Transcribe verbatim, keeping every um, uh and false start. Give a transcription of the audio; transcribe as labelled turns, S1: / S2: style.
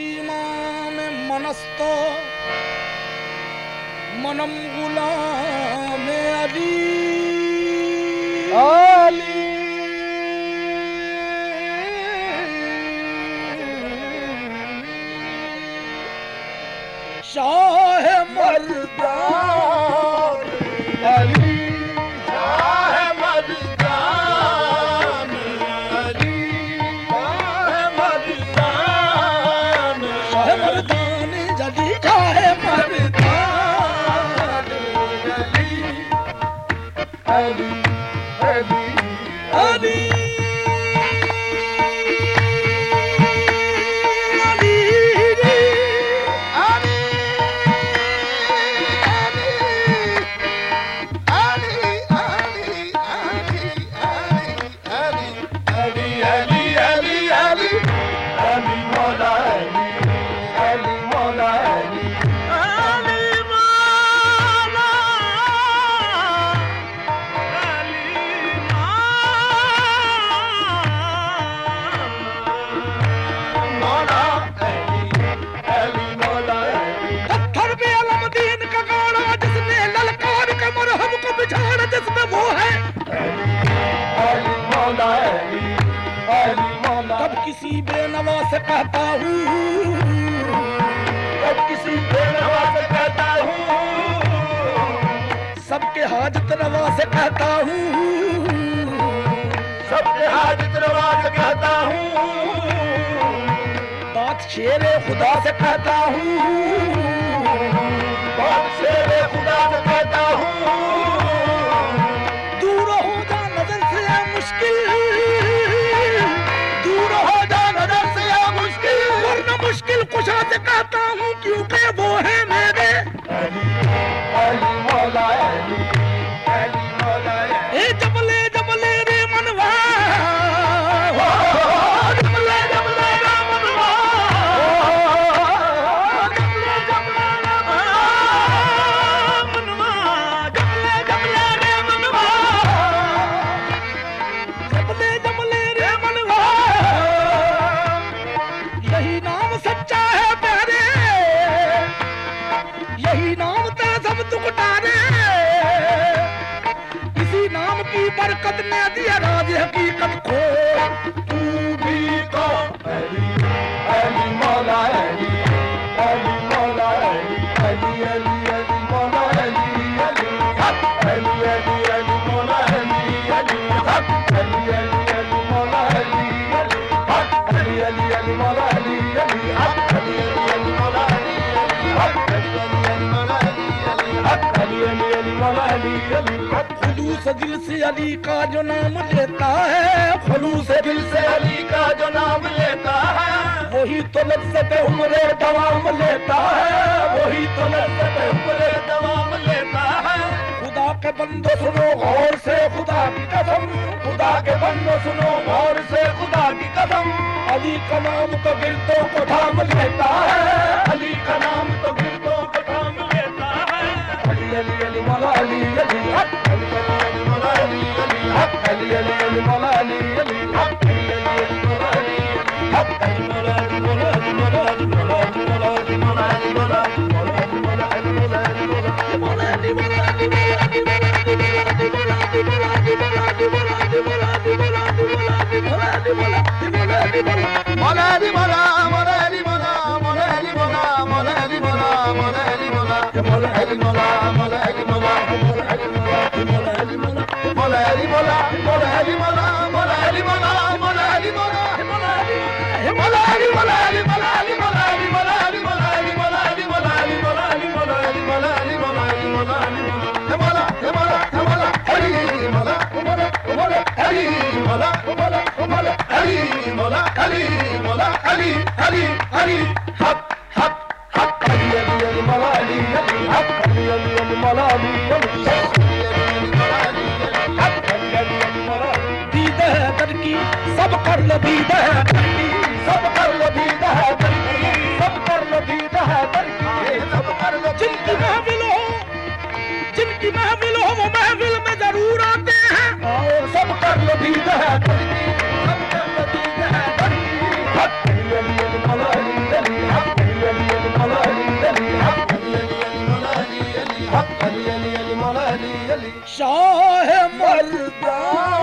S1: इमाम मनस्तो मनम गुलाम अली अली शाह मर्दान अली शाह मर्दान अली शाह मर्दान शाह मर्दान जली शाह मर्दान अली अली अली किसी बेनवा से कहता हूँ अब किसी बेनवा से कहता हूँ सबके हाजत रवा से कहता हूँ सबके हाजत रवा से कहता हूँ बात शेरे खुदा से कहता हूँ बात शेरे खुदा से कहता हूँ दूर हो जा नजर से है मुश्किल मुश्किल कुशा से कहता हूँ क्योंकि वो है मेरे अली अली मौला अली अली मौला ए जबले जबले रे मनवा जबले जबले रे मनवा जबले जबले रे मनवा जबले जबले रे मनवा जबले जबले रे मनवा यही नाम सच्चा है प्यारे यही नाम तेरा सब दुखटारे इसी नाम की बरकत ने दिया राज हकीकत को तू भी को अली अली मौला अली अली मौला अली अली अली अली मौला अली अली अली अली अली मौला अली अली अली अली अली मौला अली अली अली अली अली मौला अली खुलूस दिल से अली का जो नाम लेता है खुलूस दिल से अली का जो नाम लेता है वही तो लज्जत उम्रे दवाम लेता है वही तो लज्जत उम्रे दवाम लेता है खुदा के बंदो सुनो गौर से खुदा की कसम खुदा के बंदो सुनो गौर से खुदा की कसम अली का नाम तो गिरतों को थाम लेता है अली का नाम तो गिरतों को थाम लेता है अली अली अली मौला अली अली अली अली मौला अली अली अली अली अली मौला अली अली अली अली मौला अली अली मौला अली मौला अली मौला अली मौला अली मौला अली मौला अली मौला अली मौला अली मौला अली मौला अली मौला अली मौला Ali Ali Ali शाह मर्दाना